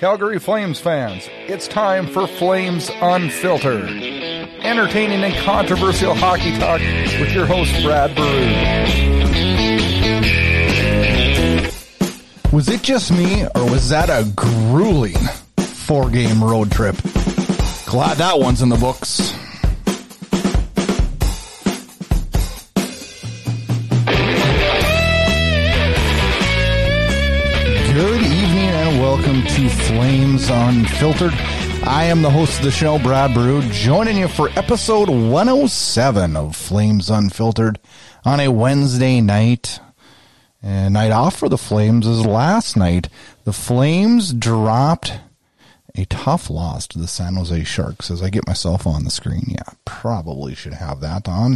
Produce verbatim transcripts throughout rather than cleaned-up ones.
Calgary Flames fans, it's time for Flames Unfiltered. Entertaining and controversial hockey talk with your host, Brad Baroud. Was it just me, or was that a grueling four-game road trip? Glad that one's in the books. Good evening and welcome to Flames Unfiltered. I am the host of the show, Brad Baroud, joining you for episode one oh seven of Flames Unfiltered on a Wednesday night. And night off for the Flames is last night. The Flames dropped a tough loss to the San Jose Sharks. As I get myself on the screen, yeah, probably should have that on.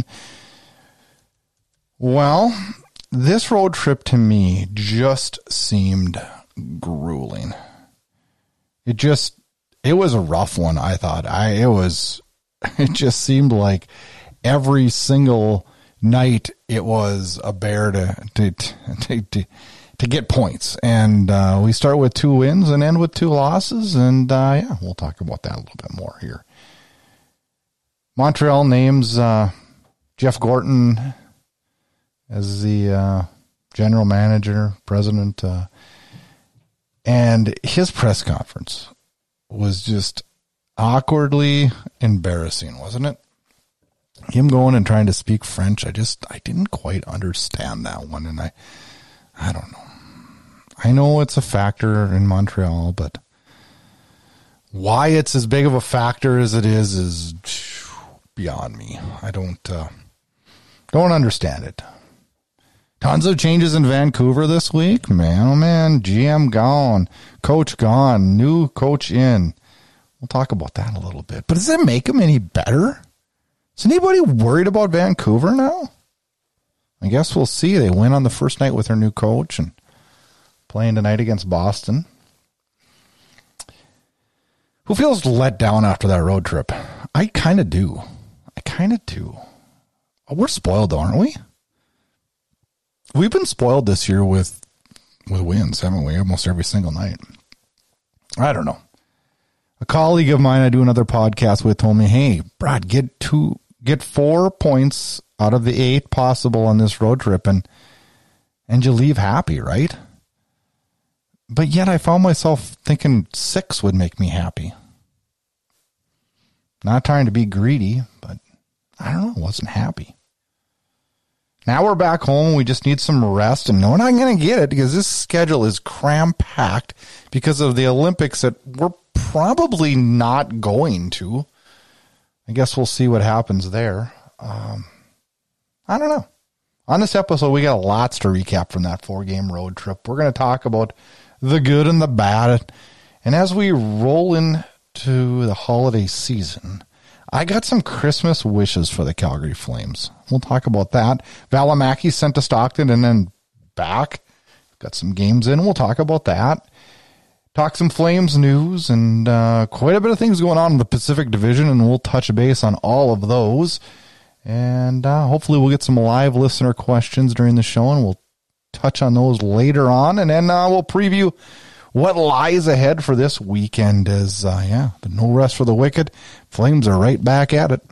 Well, this road trip to me just seemed grueling. It just, it was a rough one, I thought. I, it was, it just seemed like every single night it was a bear to, to, to, to, to get points. And uh, we start with two wins and end with two losses. And uh, yeah, we'll talk about that a little bit more here. Montreal names uh, Jeff Gorton as the uh, general manager, president, uh, and his press conference was just awkwardly embarrassing, wasn't it? Him going and trying to speak French, I just, I didn't quite understand that one, and I, I don't know. I know it's a factor in Montreal, but why it's as big of a factor as it is is beyond me. I don't, uh, don't understand it. Tons of changes in Vancouver this week. Man, oh man, G M gone, coach gone, new coach in. We'll talk about that a little bit. But does it make them any better? Is anybody worried about Vancouver now? I guess we'll see. They win on the first night with their new coach and playing tonight against Boston. Who feels let down after that road trip? I kind of do. I kind of do. Oh, we're spoiled, aren't we? We've been spoiled this year with with wins, haven't we? Almost every single night. I don't know. A colleague of mine I do another podcast with told me, hey, Brad, get two, get four points out of the eight possible on this road trip and and you leave happy, right? But yet I found myself thinking six would make me happy. Not trying to be greedy, but I don't know, wasn't happy. Now we're back home. We just need some rest, and no, we're not going to get it because this schedule is cram-packed because of the Olympics that we're probably not going to. I guess we'll see what happens there. Um, I don't know. On this episode, we got lots to recap from that four-game road trip. We're going to talk about the good and the bad. And as we roll into the holiday season, I got some Christmas wishes for the Calgary Flames. We'll talk about that. Valimaki sent to Stockton and then back. Got some games in. We'll talk about that. Talk some Flames news and uh, quite a bit of things going on in the Pacific Division, and we'll touch base on all of those. And uh, hopefully we'll get some live listener questions during the show, and we'll touch on those later on. And then uh, we'll preview what lies ahead for this weekend is, uh, yeah, the no rest for the wicked. Flames are right back at it.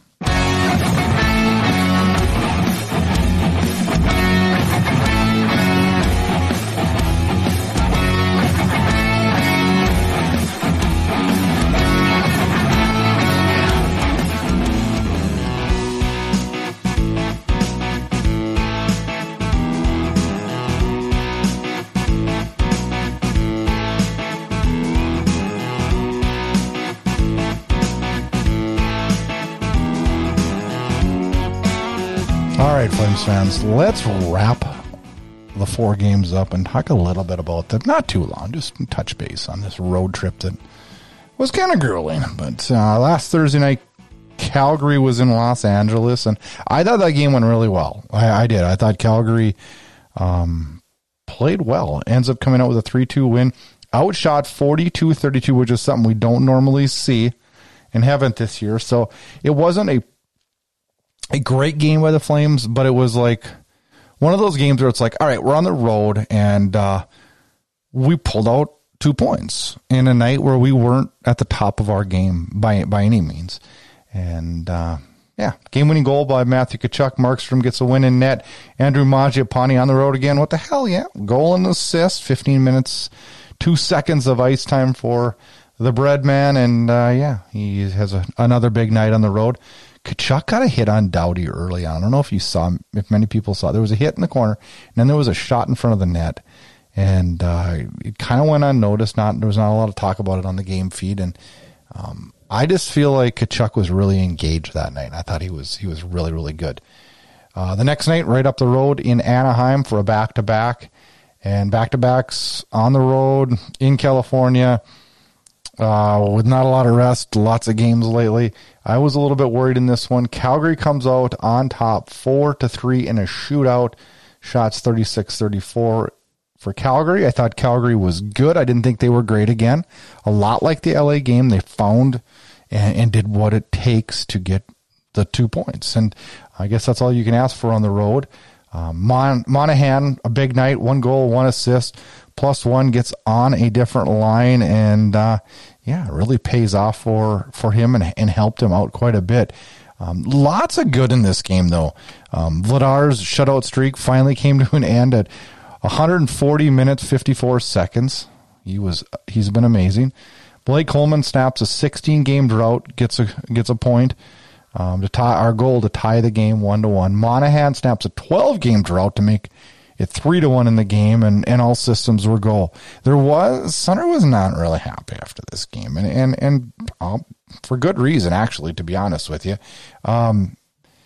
Flames fans, let's wrap the four games up and talk a little bit about that. Not too long, just touch base on this road trip that was kind of grueling. But uh, last Thursday night, Calgary was in Los Angeles, and I thought that game went really well. I, I did. I thought Calgary um, played well. Ends up coming out with a three two win. Outshot forty-two thirty-two, which is something we don't normally see and haven't this year. So it wasn't a a great game by the Flames, but it was like one of those games where it's like, all right, we're on the road, and uh, we pulled out two points in a night where we weren't at the top of our game by by any means. And, uh, yeah, game-winning goal by Matthew Tkachuk. Markstrom gets a win in net. Andrew Mangiapane on the road again. What the hell, yeah. Goal and assist, fifteen minutes, two seconds of ice time for the bread man. And, uh, yeah, he has a, another big night on the road. Tkachuk got a hit on Doughty early on. I don't know if you saw, if many people saw. There was a hit in the corner, and then there was a shot in front of the net. And uh, it kind of went unnoticed. Not There was not a lot of talk about it on the game feed. And um, I just feel like Tkachuk was really engaged that night. I thought he was he was really, really good. Uh, the next night, right up the road in Anaheim for a back-to-back. And back-to-backs on the road in California. Uh, with not a lot of rest, lots of games lately. I was a little bit worried in this one. Calgary comes out on top four to three in a shootout. Shots thirty-six thirty-four for Calgary. I thought Calgary was good. I didn't think they were great again. A lot like the L A game, they found and, and did what it takes to get the two points. And I guess that's all you can ask for on the road. Um, Mon- Monahan, a big night, one goal, one assist. Plus one gets on a different line, and uh, yeah, it really pays off for, for him and, and helped him out quite a bit. Um, lots of good in this game, though. Um, Vladar's shutout streak finally came to an end at one hundred forty minutes, fifty-four seconds. He was he's been amazing. Blake Coleman snaps a sixteen-game drought, gets a gets a point um, to tie our goal to tie the game one to one. Monahan snaps a twelve-game drought to make it three to one in the game, and, and all systems were go. There was Sutter was not really happy after this game, and and and uh, for good reason, actually. To be honest with you, um,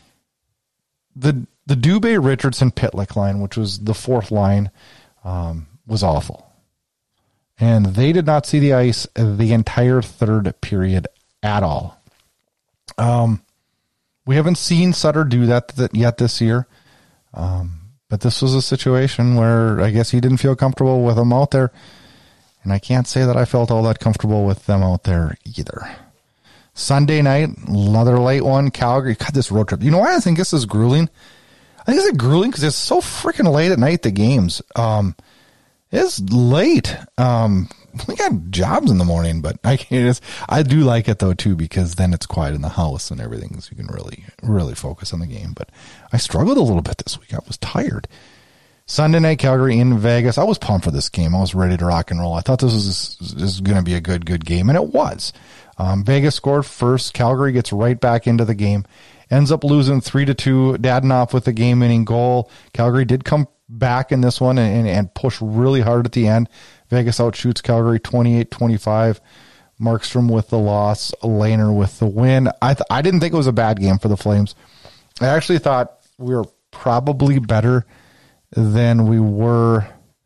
the the Dubé Richardson Pitlick line, which was the fourth line, um, was awful, and they did not see the ice the entire third period at all. Um, we haven't seen Sutter do that, that yet this year. Um. But this was a situation where I guess he didn't feel comfortable with them out there. And I can't say that I felt all that comfortable with them out there either. Sunday night, another late one. Calgary got this road trip. You know why I think this is grueling? I think it's grueling because it's so freaking late at night, the games. Um, it's late. Um, we got jobs in the morning, but I can't. I do like it though too, because then it's quiet in the house and everything, so you can really, really focus on the game. But I struggled a little bit this week. I was tired. Sunday night, Calgary in Vegas. I was pumped for this game. I was ready to rock and roll. I thought this was this was going to be a good, good game, and it was. Um, Vegas scored first. Calgary gets right back into the game, ends up losing three to two. Dadonov with the game-winning goal. Calgary did come back in this one and, and, and push really hard at the end. Vegas outshoots Calgary twenty-eight twenty-five. Markstrom with the loss. Lehner with the win. I th- I didn't think it was a bad game for the Flames. I actually thought we were probably better than we were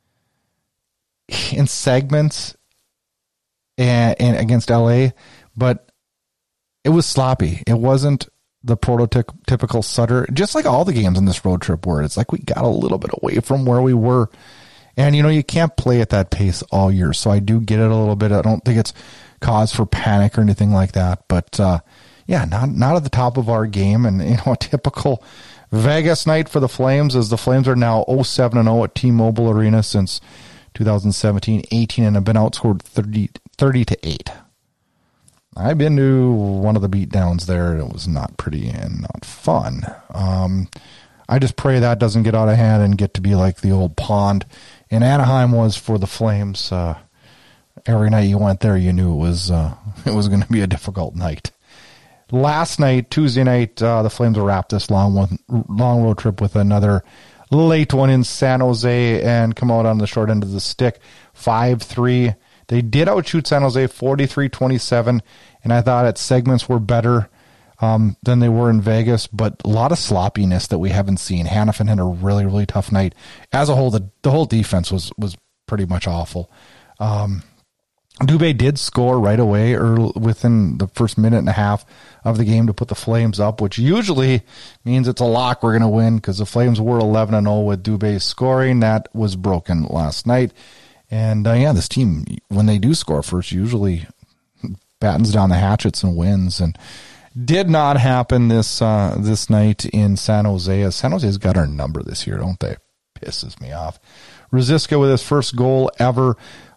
in segments and, and against L A, but it was sloppy. It wasn't the prototypical Sutter, just like all the games on this road trip were. It's like we got a little bit away from where we were. And, you know, you can't play at that pace all year. So I do get it a little bit. I don't think it's cause for panic or anything like that. But, uh, yeah, not not at the top of our game. And, you know, a typical Vegas night for the Flames as the Flames are now oh seven and oh at T-Mobile Arena since two thousand seventeen eighteen and have been outscored thirty, thirty to eight. I've been to one of the beatdowns there. It was not pretty and not fun. Um, I just pray that doesn't get out of hand and get to be like the old pond in Anaheim was for the Flames. Uh, every night you went there, you knew it was uh, it was going to be a difficult night. Last night, Tuesday night, uh, the Flames wrapped this long one, long road trip with another late one in San Jose and come out on the short end of the stick, five three. They did outshoot San Jose forty-three twenty-seven, and I thought its segments were better um, than they were in Vegas, but a lot of sloppiness that we haven't seen. Hanifin had a really, really tough night. As a whole, the, the whole defense was was pretty much awful. Um, Dubé did score right away or within the first minute and a half of the game to put the Flames up, which usually means it's a lock we're going to win because the Flames were eleven and oh with Dubé scoring. That was broken last night. And, uh, yeah, this team, when they do score first, usually battens down the hatchets and wins. And did not happen this uh, this night in San Jose. San Jose's got our number this year, don't they? Pisses me off. Ruzicka with his first goal ever.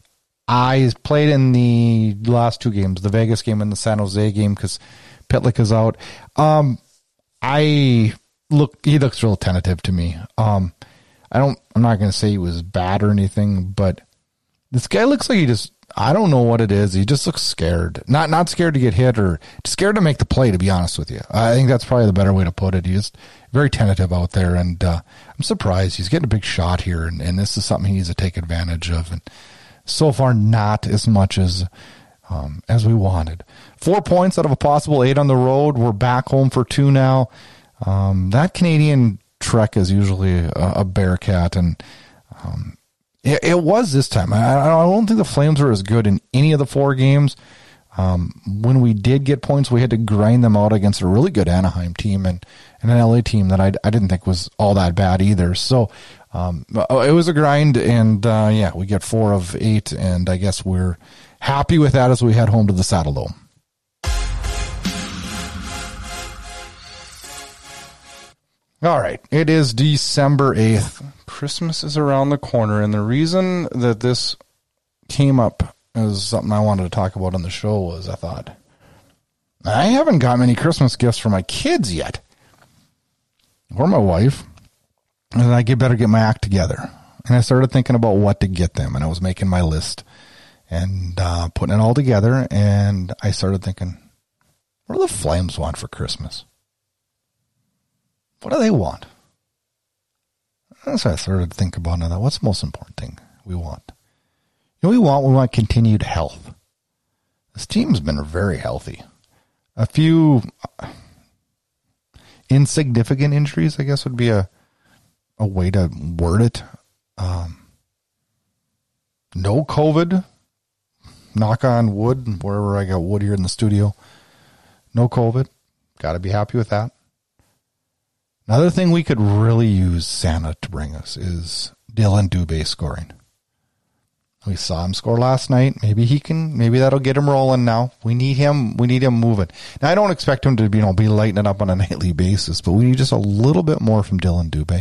I played in the last two games, the Vegas game and the San Jose game, because Pitlick is out. Um, I look, he looks real tentative to me. Um, I don't, I'm not going to say he was bad or anything, but this guy looks like he just, I don't know what it is. He just looks scared. Not not scared to get hit or scared to make the play, to be honest with you. I think that's probably the better way to put it. He's just very tentative out there, and uh, I'm surprised. He's getting a big shot here, and, and this is something he needs to take advantage of. And so far, not as much as um, as we wanted. Four points out of a possible eight on the road. We're back home for two now. Um, that Canadian trek is usually a, a Bearcat, and um, it, it was this time. I, I don't think the Flames were as good in any of the four games. Um, when we did get points, we had to grind them out against a really good Anaheim team and, and an L A team that I, I didn't think was all that bad either. So um, it was a grind, and uh, yeah, we get four of eight, and I guess we're happy with that as we head home to the Saddle Dome. All right, it is December eighth. Christmas is around the corner, and the reason that this came up as something I wanted to talk about on the show was I thought, I haven't got many Christmas gifts for my kids yet, or my wife, and I get better get my act together. And I started thinking about what to get them, and I was making my list and uh, putting it all together, and I started thinking, what do the Flames want for Christmas? What do they want? So I started to think about that. What's the most important thing we want? You know what we want? We want continued health. This team's been very healthy. A few insignificant injuries, I guess, would be a a way to word it. Um, no COVID. Knock on wood, wherever I got wood here in the studio. No COVID. Got to be happy with that. Another thing we could really use Santa to bring us is Dylan Dubé scoring. We saw him score last night. Maybe he can, maybe that'll get him rolling now. We need him, we need him moving. Now, I don't expect him to, you know, be lighting it up on a nightly basis, but we need just a little bit more from Dylan Dubé.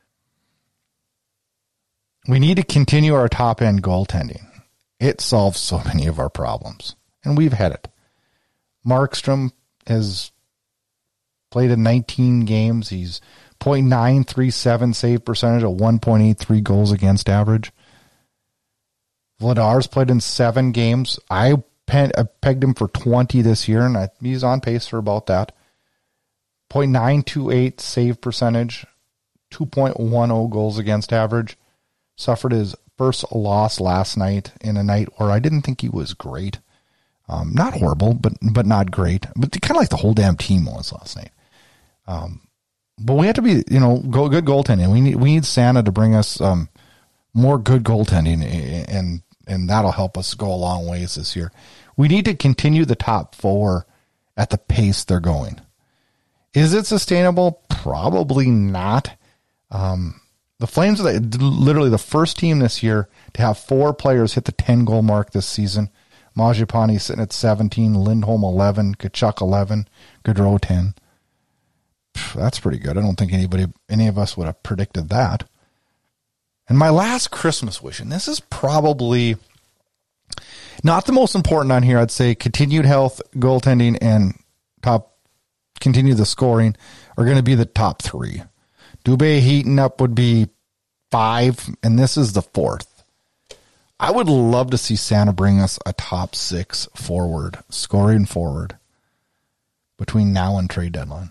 We need to continue our top end goaltending. It solves so many of our problems, and we've had it. Markstrom has played in nineteen games. He's point nine three seven save percentage, a one point eight three goals against average. Vladar's played in seven games. I, pen, I pegged him for twenty this year, and I, he's on pace for about that. point nine two eight save percentage, two point one oh goals against average. Suffered his first loss last night in a night where I didn't think he was great. Um, not horrible, but but not great. But kind of like the whole damn team was last night. Um, but we have to be, you know, go, good goaltending. We need we need Santa to bring us um, more good goaltending, and and that'll help us go a long ways this year. We need to continue the top four at the pace they're going. Is it sustainable? Probably not. Um, the Flames are the, literally the first team this year to have four players hit the ten-goal mark this season. Mangiapane sitting at seventeen, Lindholm eleven, Kachuk eleven, Gaudreau ten. That's pretty good. I don't think anybody, any of us would have predicted that. And my last Christmas wish, and this is probably not the most important on here, I'd say continued health, goaltending, and top, continue the scoring are going to be the top three. Dubé heating up would be five, and this is the fourth. I would love to see Santa bring us a top six forward, scoring forward, between now and trade deadline.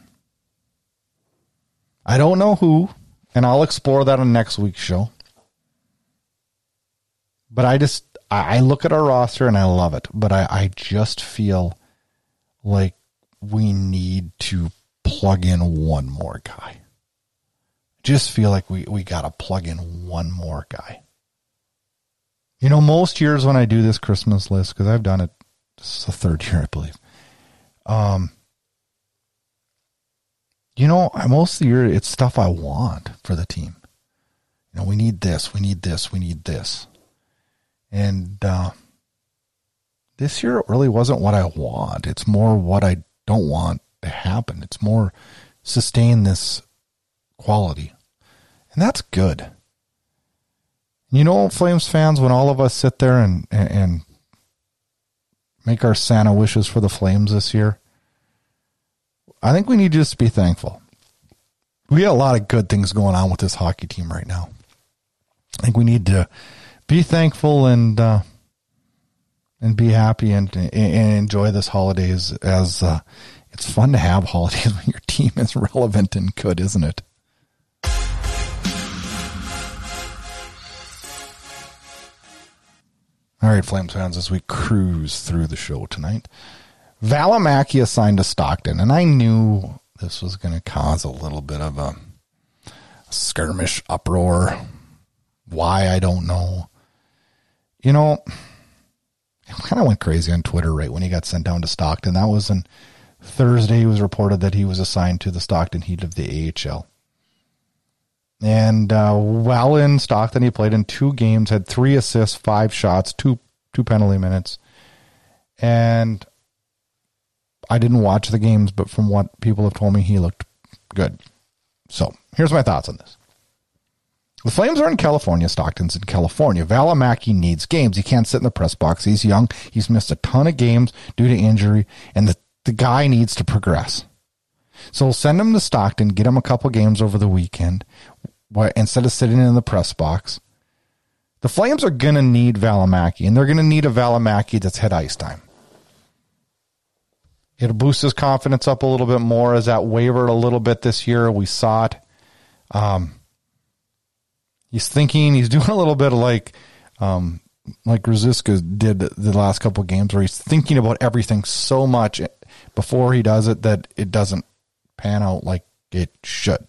I don't know who, and I'll explore that on next week's show. But I just, I look at our roster and I love it, but I, I just feel like we need to plug in one more guy. Just feel like we, we got to plug in one more guy. You know, most years when I do this Christmas list, because I've done it, this is the third year, I believe. Um, you know, most of the year, it's stuff I want for the team. You know, we need this, we need this, we need this. And uh, this year, it really wasn't what I want. It's more what I don't want to happen. It's more sustain this quality. And that's good. You know, Flames fans, when all of us sit there and, and, and make our Santa wishes for the Flames this year, I think we need to just be thankful. We got a lot of good things going on with this hockey team right now. I think we need to be thankful and uh, and be happy and, and enjoy this holidays, as uh, it's fun to have holidays when your team is relevant and good, isn't it? All right, Flames fans, as we cruise through the show tonight, Valimaki assigned to Stockton, and I knew this was going to cause a little bit of a skirmish uproar. Why, I don't know. You know, it kind of went crazy on Twitter right when he got sent down to Stockton. That was on Thursday. It was reported that he was assigned to the Stockton Heat of the A H L. And uh, while in Stockton, he played in two games, had three assists, five shots, two two penalty minutes. And I didn't watch the games, but from what people have told me, he looked good. So here's my thoughts on this. The Flames are in California. Stockton's in California. Valimaki needs games. He can't sit in the press box. He's young. He's missed a ton of games due to injury, and the, the guy needs to progress. So we'll send him to Stockton, get him a couple games over the weekend, instead of sitting in the press box. The Flames are going to need Valimaki, and they're going to need a Valimaki that's had ice time. It'll boost his confidence up a little bit more, as that wavered a little bit this year. We saw it. Um, he's thinking, he's doing a little bit of like, um, like Ruzicka did the last couple of games, where he's thinking about everything so much before he does it that it doesn't pan out like it should.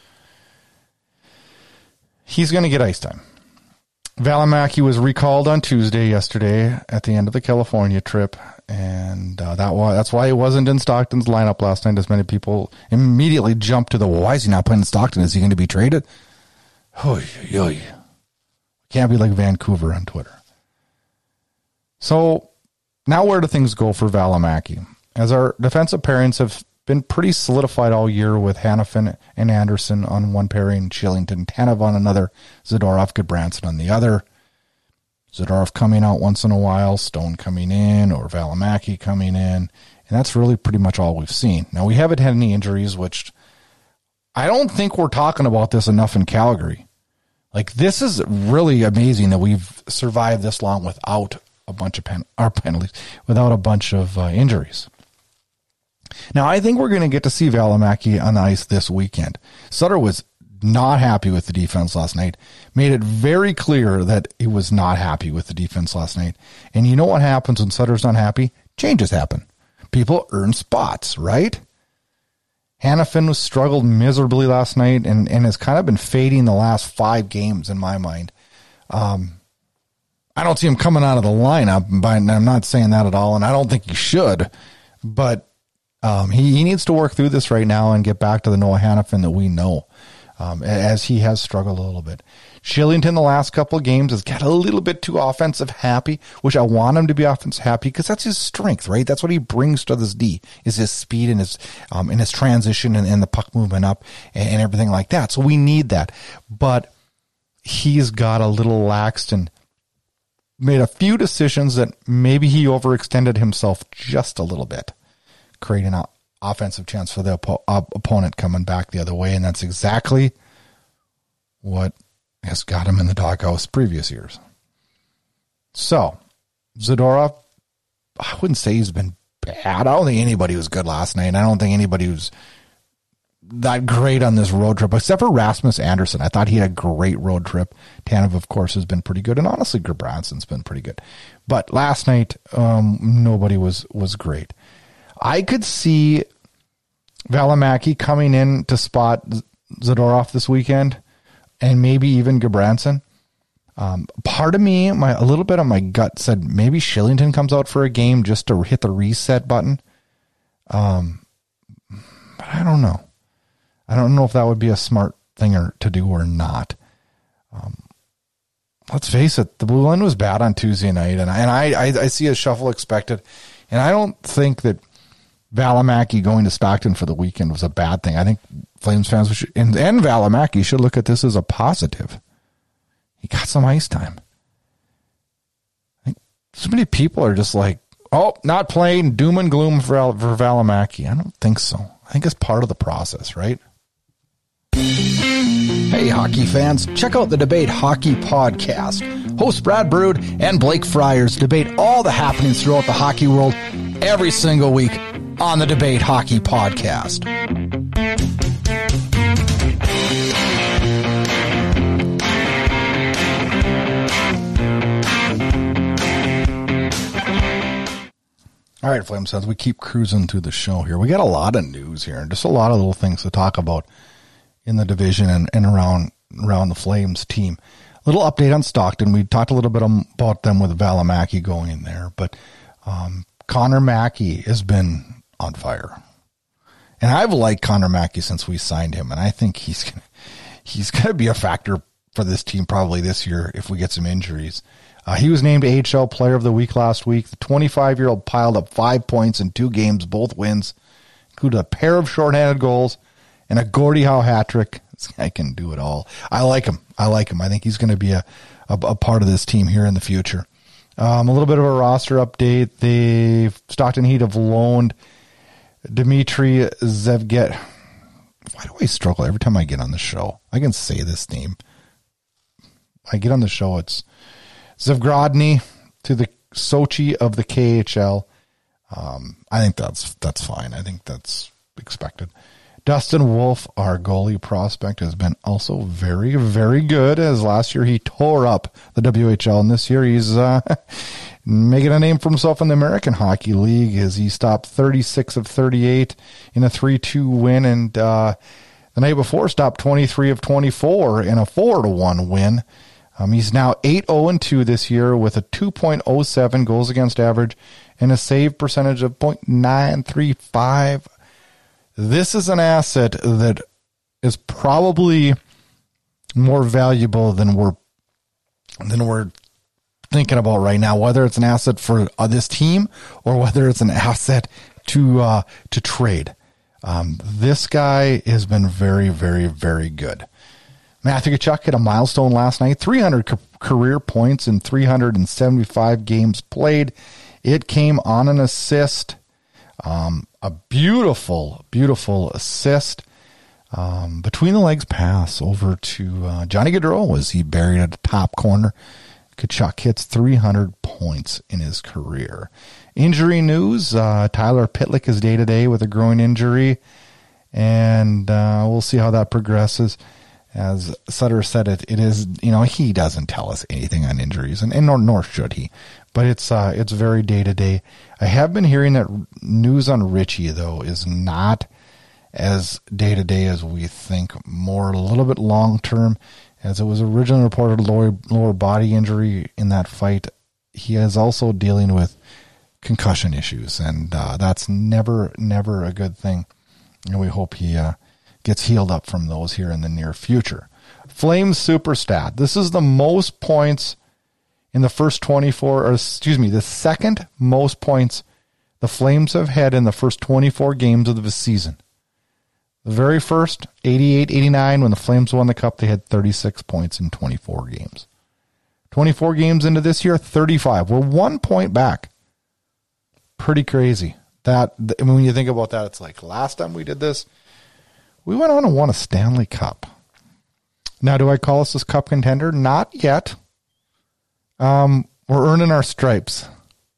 He's going to get ice time. Valimaki was recalled on Tuesday, yesterday, at the end of the California trip, and uh, that was, that's why he wasn't in Stockton's lineup last night, as many people immediately jumped to the, well, why is he not playing in Stockton? Is he going to be traded? Oy, oy, oy. Can't be like Vancouver on Twitter. So now where do things go for Valimaki? As our defensive pairings have been pretty solidified all year, with Hanifin and Anderson on one pairing, Shillington, Tanev on another, Zadorov, Goodbranson on the other. Zadorov coming out once in a while, Stone coming in, or Valimaki coming in, and that's really pretty much all we've seen. Now, we haven't had any injuries, which I don't think we're talking about this enough in Calgary. Like, this is really amazing that we've survived this long without a bunch of pen, our penalties, without a bunch of uh, injuries. Now, I think we're going to get to see Valimaki on the ice this weekend. Sutter was not happy with the defense last night, made it very clear that he was not happy with the defense last night. And you know what happens when Sutter's not happy? Changes happen. People earn spots, right? Hanifin was struggled miserably last night and, and has kind of been fading the last five games in my mind. Um, I don't see him coming out of the lineup, but I'm not saying that at all, and I don't think he should. But Um, he, he needs to work through this right now and get back to the Noah Hanifin that we know, um, as he has struggled a little bit. Shillington the last couple of games has got a little bit too offensive happy, which I want him to be offensive happy because that's his strength, right? That's what he brings to this D, is his speed and his um, and his transition and, and the puck movement up and, and everything like that. So we need that. But he's got a little laxed and made a few decisions that maybe he overextended himself just a little bit, creating an offensive chance for the op- op- opponent coming back the other way. And that's exactly what has got him in the doghouse previous years. So, Zadorov, I wouldn't say he's been bad. I don't think anybody was good last night. I don't think anybody was that great on this road trip, except for Rasmus Anderson. I thought he had a great road trip. Tanev, of course, has been pretty good. And honestly, Goodbranson's been pretty good. But last night, um, nobody was, was great. I could see Valimaki coming in to spot Zadorov this weekend, and maybe even Goodbranson. Um, part of me, my a little bit of my gut said maybe Shillington comes out for a game just to hit the reset button. Um, but I don't know. I don't know if that would be a smart thing or, to do or not. Um, let's face it, the blue line was bad on Tuesday night, and I, and I, I, I see a shuffle expected, and I don't think that Valimaki going to Stockton for the weekend was a bad thing. I think Flames fans should, and, and Valimaki should look at this as a positive. he got some ice time. I think so many people are just like, oh, not playing, doom and gloom for, for Valimaki. I don't think so. I think it's part of the process, right? Hey, hockey fans, check out the Debate Hockey Podcast. Hosts Brad Brood and Blake Friars debate all the happenings throughout the hockey world every single week on the Debate Hockey Podcast. All right, Flames fans, we keep cruising through the show here. We got a lot of news here and just a lot of little things to talk about in the division and, and around around the Flames team. A little update on Stockton. We talked a little bit about them with Valimaki going in there, but um, Connor Mackey has been on fire. And I've liked Connor Mackey since we signed him, and I think he's gonna, he's going to be a factor for this team probably this year if we get some injuries. Uh, he was named A H L Player of the Week last week. The twenty-five-year-old piled up five points in two games, both wins, included a pair of shorthanded goals and a Gordie Howe hat trick. This guy can do it all. I like him. I like him. I think he's going to be a, a, a part of this team here in the future. Um, a little bit of a roster update. The Stockton Heat have loaned Dmitry Zevget. Why do I struggle every time I get on the show? I can say this name. I get on the show, it's Zevgrodny to the Sochi of the K H L. Um, I think that's that's fine. I think that's expected. Dustin Wolf, our goalie prospect, has been also very, very good, as last year he tore up the W H L, and this year he's uh, making a name for himself in the American Hockey League as he stopped thirty-six of thirty-eight in a three two win, and uh, the night before stopped twenty-three of twenty-four in a four to one win. Um, he's now eight oh two this year with a two point oh seven goals against average and a save percentage of point nine three five. This is an asset that is probably more valuable than we're than we're thinking about right now. Whether it's an asset for uh, this team or whether it's an asset to uh, to trade, um, this guy has been very, very, very good. Matthew Tkachuk hit a milestone last night: three hundred ca- career points in three hundred seventy-five games played. It came on an assist. Um, a beautiful, beautiful assist. Um, between the legs pass over to uh, Johnny Gaudreau as he buried at the top corner. Tkachuk hits three hundred points in his career. Injury news, uh, Tyler Pitlick is day-to-day with a groin injury, and uh, we'll see how that progresses. As Sutter said, it it is, you know, he doesn't tell us anything on injuries, and, and nor, nor should he. But it's uh, it's very day-to-day. I have been hearing that news on Richie, though, is not as day-to-day as we think, more a little bit long-term. As it was originally reported lower, lower body injury in that fight, he is also dealing with concussion issues, and uh, that's never, never a good thing. And we hope he uh, gets healed up from those here in the near future. Flames super stat. This is the most points in the first twenty-four, or excuse me, the second most points the Flames have had in the first twenty-four games of the season. The very first, eighty-eight eighty-nine, when the Flames won the Cup, they had thirty-six points in twenty-four games. twenty-four games into this year, thirty-five. We're one point back. Pretty crazy. That, I mean, when you think about that, it's like last time we did this, we went on and won a Stanley Cup. Now, do I call us this Cup contender? Not yet. Um, we're earning our stripes.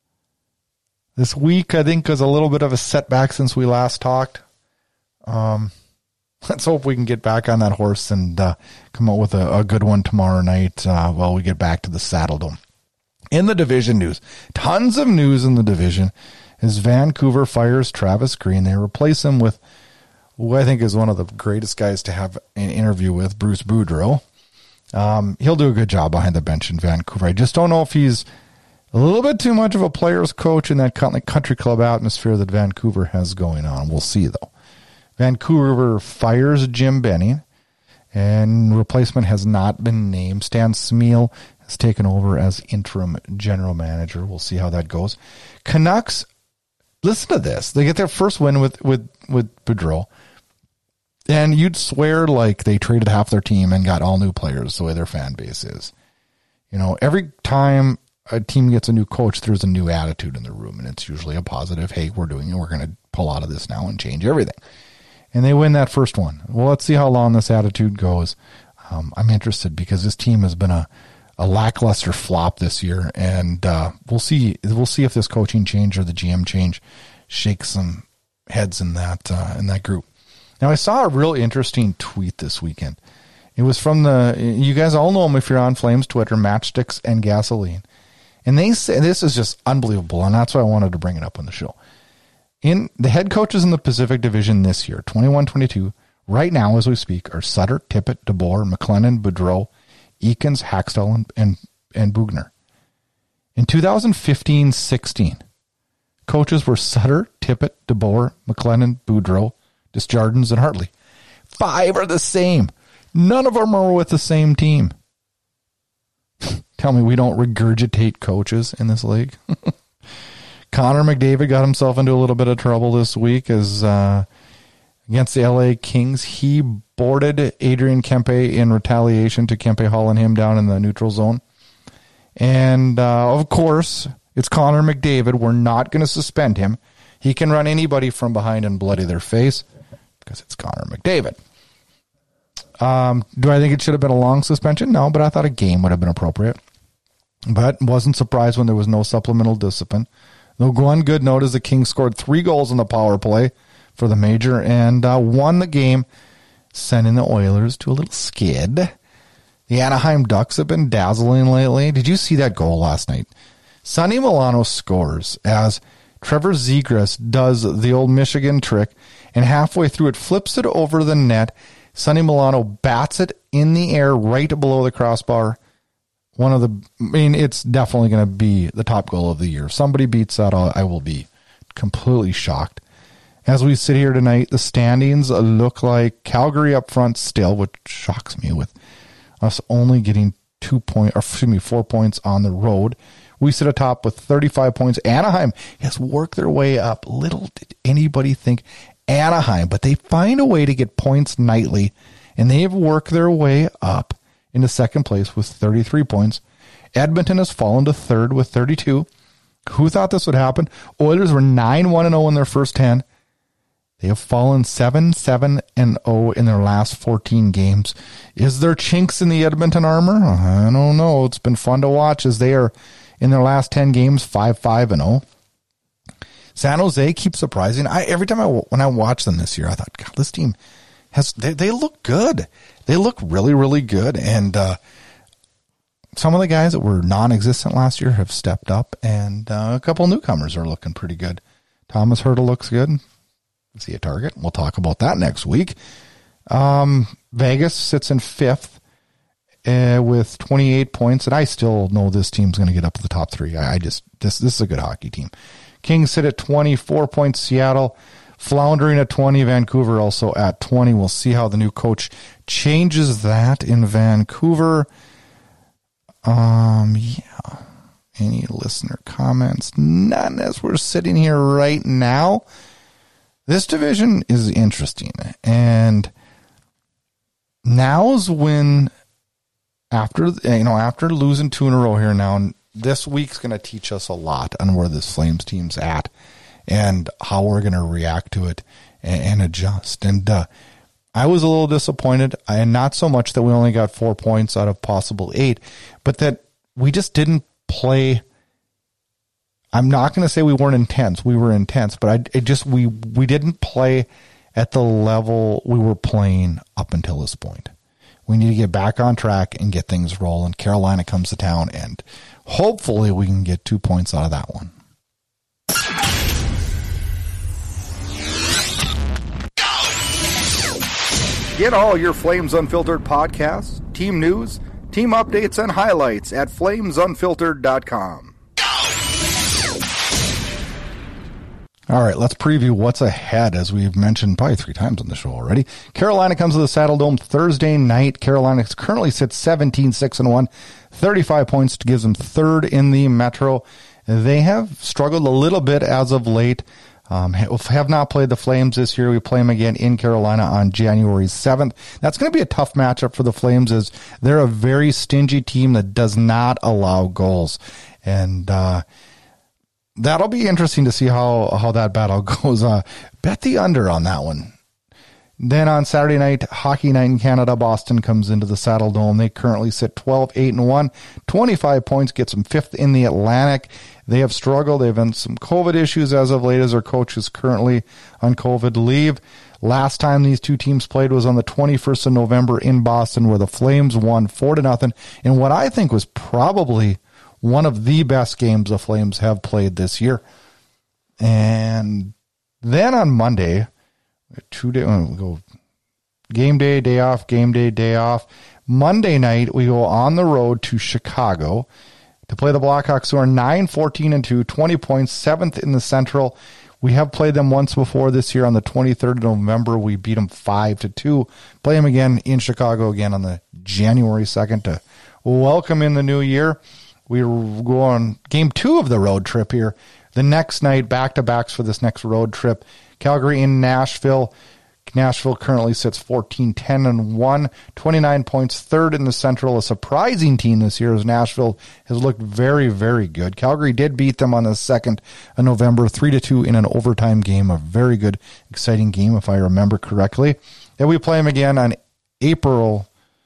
This week, I think, was a little bit of a setback since we last talked. Um, let's hope we can get back on that horse and uh, come out with a, a good one tomorrow night uh, while we get back to the Saddle Dome. In the division news, tons of news in the division as Vancouver fires Travis Green. They replace him with who I think is one of the greatest guys to have an interview with, Bruce Boudreau. Um, he'll do a good job behind the bench in Vancouver. I just don't know if he's a little bit too much of a player's coach in that country club atmosphere that Vancouver has going on. We'll see, though. Vancouver fires Jim Benning, and replacement has not been named. Stan Smeel has taken over as interim general manager. We'll see how that goes. Canucks, listen to this. They get their first win with, with, with Boudreau. And you'd swear like they traded half their team and got all new players the way their fan base is. You know, every time a team gets a new coach, there's a new attitude in the room, and it's usually a positive, hey, we're doing it, we're going to pull out of this now and change everything. And they win that first one. Well, let's see how long this attitude goes. Um, I'm interested because this team has been a, a lackluster flop this year, and uh, we'll see. We'll see if this coaching change or the G M change shakes some heads in that uh, in that group. Now, I saw a real interesting tweet this weekend. It was from the. You guys all know them if you're on Flames Twitter, Matchsticks and Gasoline, and they say this is just unbelievable, and that's why I wanted to bring it up on the show. In the head coaches in the Pacific Division this year, twenty-one twenty-two, right now as we speak, are Sutter, Tippett, DeBoer, McLennan, Boudreau, Eakins, Haxtell, and, and, and Bugner. In two thousand fifteen sixteen, coaches were Sutter, Tippett, DeBoer, McLennan, Boudreau, Desjardins, and Hartley. Five are the same. None of them are with the same team. Tell me we don't regurgitate coaches in this league. Connor McDavid got himself into a little bit of trouble this week as uh, against the L A Kings. He boarded Adrian Kempe in retaliation to Kempe hauling him down in the neutral zone. And, uh, of course, it's Connor McDavid. We're not going to suspend him. He can run anybody from behind and bloody their face because it's Connor McDavid. Um, do I think it should have been a long suspension? No, but I thought a game would have been appropriate. But wasn't surprised when there was no supplemental discipline. The one good note is the Kings scored three goals in the power play for the major and uh, won the game, sending the Oilers to a little skid. The Anaheim Ducks have been dazzling lately. Did you see that goal last night? Sonny Milano scores as Trevor Zegras does the old Michigan trick, and halfway through it flips it over the net. Sonny Milano bats it in the air right below the crossbar. One of the, I mean, it's definitely going to be the top goal of the year. If somebody beats that, I will be completely shocked. As we sit here tonight, the standings look like Calgary up front still, which shocks me with us only getting two point, or excuse me, four points on the road. We sit atop with thirty-five points. Anaheim has worked their way up. Little did anybody think Anaheim, but they find a way to get points nightly, and they've worked their way up into second place with thirty-three points. Edmonton has fallen to third with thirty-two. Who thought this would happen? Oilers were nine one and oh in their first ten. They have fallen seven seven and oh in their last fourteen games. Is there chinks in the Edmonton armor? I don't know. It's been fun to watch as they are in their last ten games five five and oh. San Jose keeps surprising. I every time I when I watch them this year, I thought, God, this team has they, they look good. They look really, really good. And uh, some of the guys that were non-existent last year have stepped up, and uh, a couple newcomers are looking pretty good. Thomas Hertl looks good. Is he a target? We'll talk about that next week. Um, Vegas sits in fifth uh, with twenty-eight points, and I still know this team's going to get up to the top three. I, I just this this is a good hockey team. Kings sit at twenty-four points. Seattle floundering at twenty. Vancouver also at twenty. We'll see how the new coach changes that in Vancouver. Um, yeah. Any listener comments? None as we're sitting here right now. This division is interesting, and now's when, after you know, after losing two in a row here now, and this week's going to teach us a lot on where this Flames team's at and how we're going to react to it and, and adjust. And uh, I was a little disappointed, and not so much that we only got four points out of possible eight, but that we just didn't play. I'm not going to say we weren't intense. We were intense, but I it just we we didn't play at the level we were playing up until this point. We need to get back on track and get things rolling. Carolina comes to town, and hopefully we can get two points out of that one. Get all your Flames Unfiltered podcasts, team news, team updates, and highlights at flames unfiltered dot com. All right, let's preview what's ahead, as we've mentioned probably three times on the show already. Carolina comes to the Saddle Dome Thursday night. Carolina currently sits seventeen six and one, thirty-five points, gives them third in the Metro. They have struggled a little bit as of late. Um, have not played the Flames this year. We play them again in Carolina on January seventh. That's going to be a tough matchup for the Flames, as they're a very stingy team that does not allow goals. And uh, that'll be interesting to see how, how that battle goes. Uh, bet the under on that one. Then on Saturday night, Hockey Night in Canada, Boston comes into the Saddle Dome. They currently sit twelve, eight, and one, twenty-five points, gets them fifth in the Atlantic. They have struggled. They've had some COVID issues as of late, as their coach is currently on COVID leave. Last time these two teams played was on the twenty-first of November in Boston, where the Flames won four to nothing in what I think was probably one of the best games the Flames have played this year. And then on Monday, two day, we go game day, day off, game day, day off. Monday night, we go on the road to Chicago to play the Blackhawks, who are nine, fourteen, and two, twenty points, seventh in the Central. We have played them once before this year on the twenty-third of November. We beat them five to two. Play them again in Chicago again on the January second to welcome in the new year. We go on game two of the road trip here. The next night, back-to-backs for this next road trip. Calgary in Nashville. Nashville currently sits fourteen, ten, and one, twenty-nine points, third in the Central. A surprising team this year, as Nashville has looked very, very good. Calgary did beat them on the second of November, three to two in an overtime game. A very good, exciting game, if I remember correctly. And we play them again on April,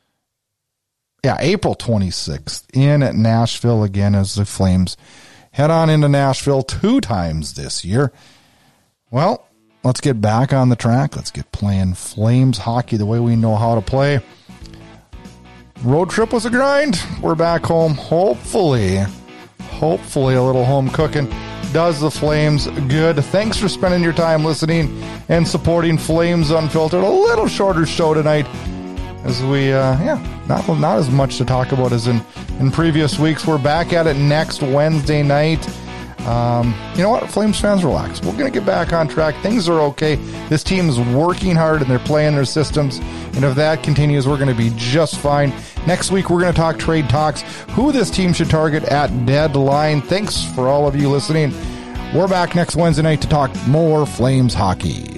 yeah, April twenty-sixth in Nashville again, as the Flames head on into Nashville two times this year. Well, let's get back on the track. Let's get playing Flames hockey the way we know how to play. Road trip was a grind. We're back home. Hopefully, hopefully a little home cooking does the Flames good. Thanks for spending your time listening and supporting Flames Unfiltered. A little shorter show tonight, as we, uh, yeah, not, not as much to talk about as in, in previous weeks. We're back at it next Wednesday night. Um, you know what? Flames fans, relax. We're going to get back on track. Things are okay. This team is working hard and they're playing their systems. And if that continues, we're going to be just fine. Next week, we're going to talk trade talks, who this team should target at deadline. Thanks for all of you listening. We're back next Wednesday night to talk more Flames hockey.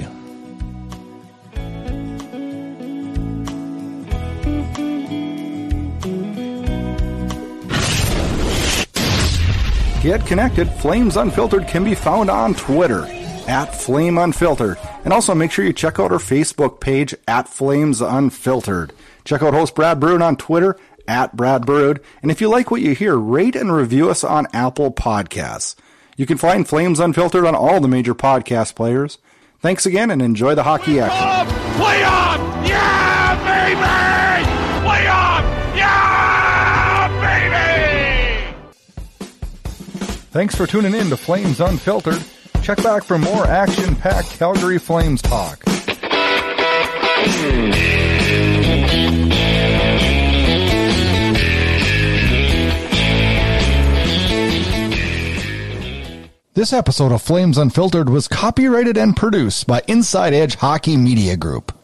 Get connected. Flames Unfiltered can be found on Twitter at Flame Unfiltered. And also make sure you check out our Facebook page at Flames Unfiltered. Check out host Brad Brood on Twitter at Brad Brood. And if you like what you hear, rate and review us on Apple Podcasts. You can find Flames Unfiltered on all the major podcast players. Thanks again and enjoy the hockey action. Play on! Yeah, baby! Play on! Yeah, baby! Thanks for tuning in to Flames Unfiltered. Check back for more action-packed Calgary Flames talk. This episode of Flames Unfiltered was copyrighted and produced by Inside Edge Hockey Media Group.